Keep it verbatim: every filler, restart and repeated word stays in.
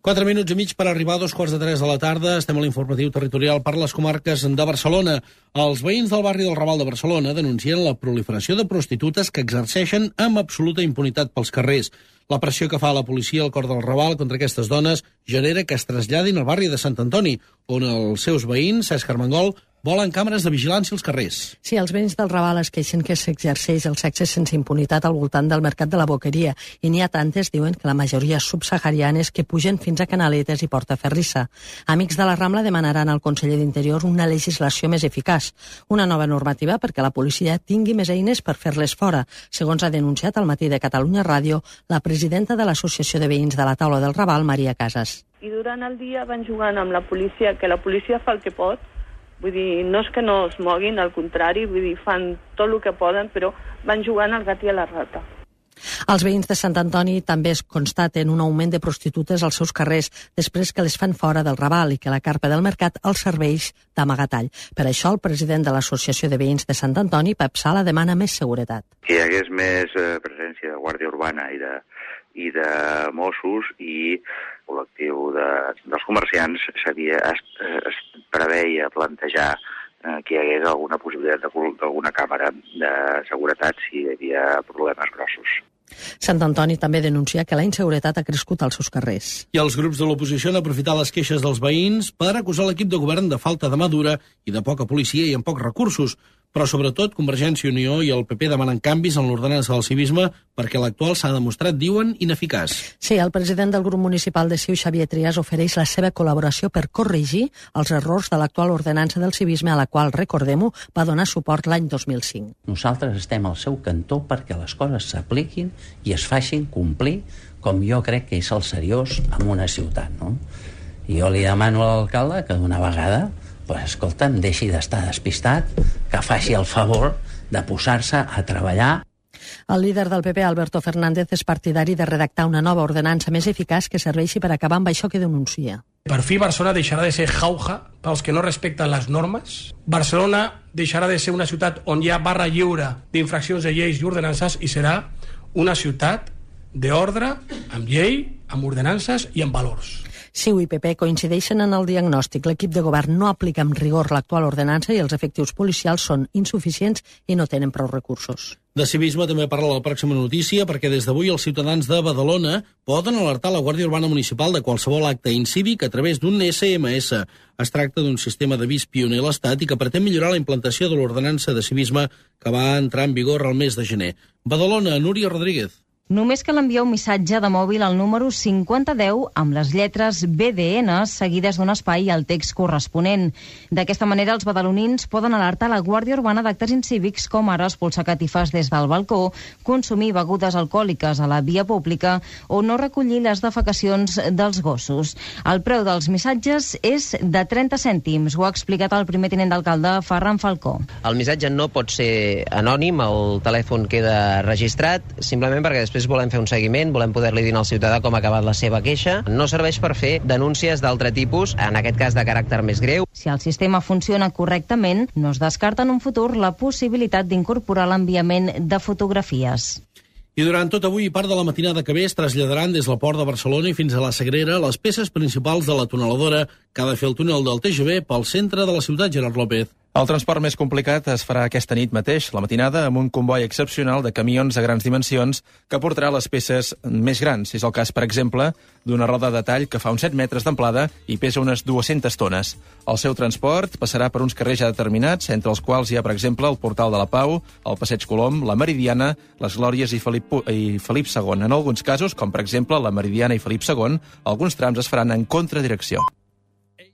Quatre minuts i mig per arribar a dos quarts de tres de la tarda. Estem a l'informatiu territorial per les comarques de Barcelona. Els veïns del barri del Raval de Barcelona denuncien la proliferació de prostitutes que exerceixen amb absoluta impunitat pels carrers. La pressió que fa la policia al cor del Raval contra aquestes dones genera que es traslladin al barri de Sant Antoni, on els seus veïns, Cesc Armengol, volen càmeres de vigilància als carrers. Sí, els veïns del Raval es queixen que s'exerceix el sexe sense impunitat al voltant del mercat de la Boqueria, i n'hi ha tantes, diuen, que la majoria subsaharianes que pugen fins a Canaletes i Portaferrissa. Amics de la Rambla demanaran al conseller d'Interior una legislació més eficaç, una nova normativa perquè la policia tingui més eines per fer-les fora, segons ha denunciat al Matí de Catalunya Ràdio la presidenta de l'Associació de Veïns de la Taula del Raval, Maria Casas. I durant el dia van jugant amb la policia, que la policia fa el que pot. Vull dir, no és que no es moguin, al contrari, vull dir, fan tot el que poden, però van jugant al gat i a la rata. Els veïns de Sant Antoni també es constaten un augment de prostitutes als seus carrers després que les fan fora del Raval i que la carpa del mercat els serveix d'amagatall. Per això el president de l'Associació de Veïns de Sant Antoni, Pep Sala, demana més seguretat. Que hi hagués més eh, presència de Guàrdia Urbana i de, i de Mossos, i el col·lectiu de, dels comerciants s'havia, es, es preveia plantejar eh, que hi hagués alguna possibilitat d'alguna càmera de seguretat si hi havia problemes grossos. Sant Antoni també denuncia que la inseguretat ha crescut als seus carrers. I els grups de l'oposició han aprofitat les queixes dels veïns per acusar l'equip de govern de falta de mà dura i de poca policia i amb pocs recursos. Però, sobretot, Convergència i Unió i el P P demanen canvis en l'ordenança del civisme perquè l'actual s'ha demostrat, diuen, ineficaç. Sí, el president del grup municipal de Siu, Xavier Trias, ofereix la seva col·laboració per corregir els errors de l'actual ordenança del civisme, a la qual, recordem-ho, va donar suport l'any dos mil cinc. Nosaltres estem al seu cantó perquè les coses s'apliquin i es facin complir com jo crec que és el seriós en una ciutat, no? I jo li demano a l'alcalde que d'una vegada, pues, escolta'm, deixi d'estar despistat, que faci el favor de posar-se a treballar. El líder del P P, Alberto Fernández, és partidari de redactar una nova ordenança més eficaç que serveixi per acabar amb això que denuncia. Per fi Barcelona deixarà de ser jauja pels que no respecten les normes. Barcelona deixarà de ser una ciutat on hi ha barra lliure d'infraccions de lleis i ordenances i serà una ciutat d'ordre, amb llei, amb ordenances i amb valors. Siu i P P coincideixen en el diagnòstic. L'equip de govern no aplica amb rigor l'actual ordenança i els efectius policials són insuficients i no tenen prou recursos. De civisme també parla la pròxima notícia, perquè des d'avui els ciutadans de Badalona poden alertar la Guàrdia Urbana Municipal de qualsevol acte incívic a través d'un S M S. Es tracta d'un sistema d'avís pioner a l'Estat i que pretén millorar la implantació de l'ordenança de civisme que va entrar en vigor el mes de gener. Badalona, Núria Rodríguez. Només cal enviar un missatge de mòbil al número cinquanta deu amb les lletres B D N seguides d'un espai al text corresponent. D'aquesta manera, els badalonins poden alertar la Guàrdia Urbana d'actes incívics com ara expulsar catifes des del balcó, consumir begudes alcohòliques a la via pública o no recollir les defecacions dels gossos. El preu dels missatges és de trenta cèntims, ho ha explicat el primer tinent d'alcalde Ferran Falcó. El missatge no pot ser anònim, el telèfon queda registrat, simplement perquè després volem fer un seguiment, volem poder-li dir al ciutadà com ha acabat la seva queixa. No serveix per fer denúncies d'altre tipus, en aquest cas de caràcter més greu. Si el sistema funciona correctament, no es descarta en un futur la possibilitat d'incorporar l'enviament de fotografies. I durant tot avui i part de la matinada que ve es traslladaran des del port de Barcelona i fins a la Sagrera les peces principals de la tuneladora que ha de fer el túnel del T G V pel centre de la ciutat, Gerard López. El transport més complicat es farà aquesta nit mateix, la matinada, amb un comboi excepcional de camions de grans dimensions que portarà les peces més grans. És el cas, per exemple, d'una roda de tall que fa uns set metres d'amplada i pesa unes dues-centes tones. El seu transport passarà per uns carrers ja determinats, entre els quals hi ha, per exemple, el Portal de la Pau, el Passeig Colom, la Meridiana, les Glòries i Felip, i Felip segon. En alguns casos, com per exemple la Meridiana i Felip segon, alguns trams es faran en contradirecció.